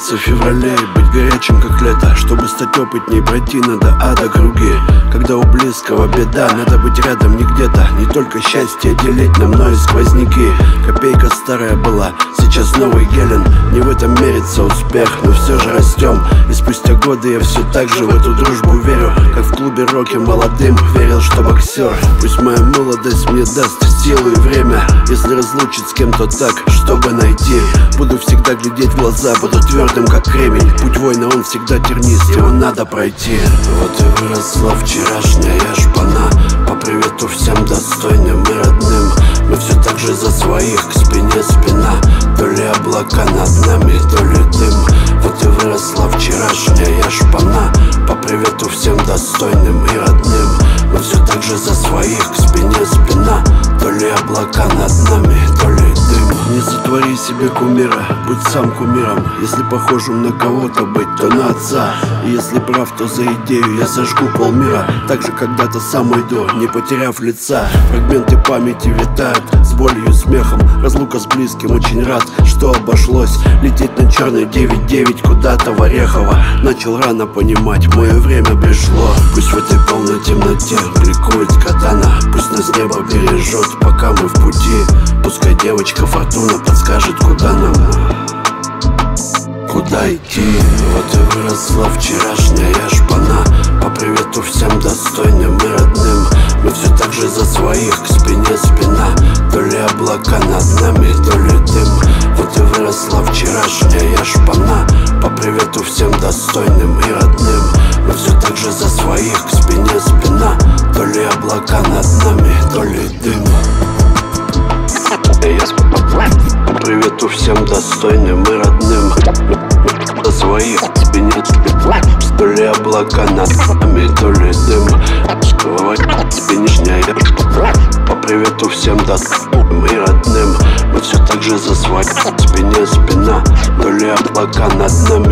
родиться в феврале и быть горячим как лето. Чтобы стать опытней, пройти надо ада круги. Когда у близкого беда, надо быть рядом, не где-то. Не только счастье делить на мной сквозняки. Копейка старая была, сейчас новый гелен. Не в этом мерится успех, но все же растем. И спустя годы я все так же в эту дружбу верю. Как в клубе роки молодым верил, что боксер. Пусть моя молодость мне даст силу и время. Если разлучить с кем-то так, чтобы найти, буду всегда глядеть в глаза, буду твердым как кремень. Путь воина, он всегда тернист, его надо пройти. Вот и выросла вчерашняя шпана. По привету всем достойным и родным. Мы все так же за своих, к спине спина. То ли облака над нами, то ли дым. Вот и выросла вчерашняя шпана. По привету всем достойным и родным. Мы все так же за своих, к спине спина. То ли облака над нами, то ли дым. Не сотвори себе кумира, будь сам кумиром. Если похожим на кого-то быть, то на отца. И если прав, то за идею я сожгу полмира. Так же когда-то сам уйду, не потеряв лица. Фрагменты памяти витают с болью и смехом. Разлука с близким, очень рад, что обошлось. Лететь на черный 9-9 куда-то в Орехово. Начал рано понимать, мое время пришло. Пусть в этой полной темноте ликует катана. Пусть нас небо бережет, пока мы в пути. Пускай девочка Фортуна подскажет, куда нам, куда идти. Вот и выросла вчерашняя шпана. По привету всем достойным и родным. Мы все так же за своих, к спине спина. То ли облака над нами, то ли дым. Вот и выросла вчерашняя шпана. По привету всем достойным и родным. Мы все так же за своих, к спине спина. То ли облака над нами, то ли дым. По привету всем достойным и родным. За своих, к спине спина. То ли облака над нами, то ли дым. Спинешняя. По привету всем достойным и родным. Мы все так же за своих, к спине спина. То ли облака над нами,